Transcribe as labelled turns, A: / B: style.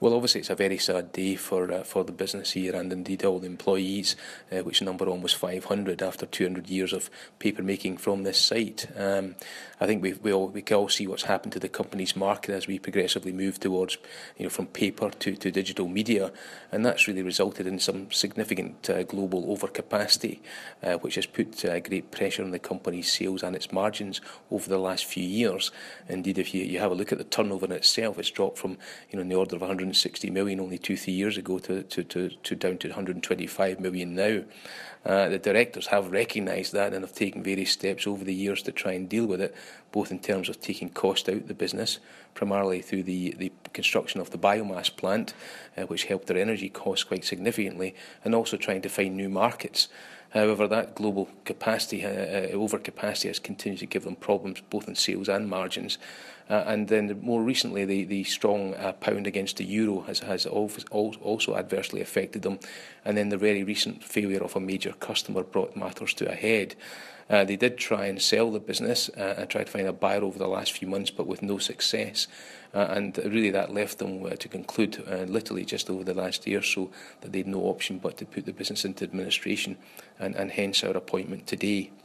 A: Well, obviously it's a very sad day for the business here and indeed all the employees, which number almost 500 after 200 years of paper making from this site. I think we can all see what's happened to the company's market as we progressively move towards, from paper to digital media, and that's really resulted in some significant global overcapacity, which has put great pressure on the company's sales and its margins over the last few years. Indeed, if you have a look at the turnover in itself, it's dropped from in the order of 160 million only 2-3 years ago to down to 125 million now. The directors have recognised that and have taken various steps over the years to try and deal with it, both in terms of taking cost out of the business, primarily through the construction of the biomass plant, which helped their energy costs quite significantly, and also trying to find new markets. However, that global capacity, overcapacity, has continued to give them problems both in sales and margins. And then more recently, the strong pound against the euro has also adversely affected them. And then the very recent failure of a major customer brought matters to a head. They did try and sell the business and try to find a buyer over the last few months, but with no success. And really that left them to conclude, literally just over the last year or so, that they had no option but to put the business into administration, and hence our appointment today.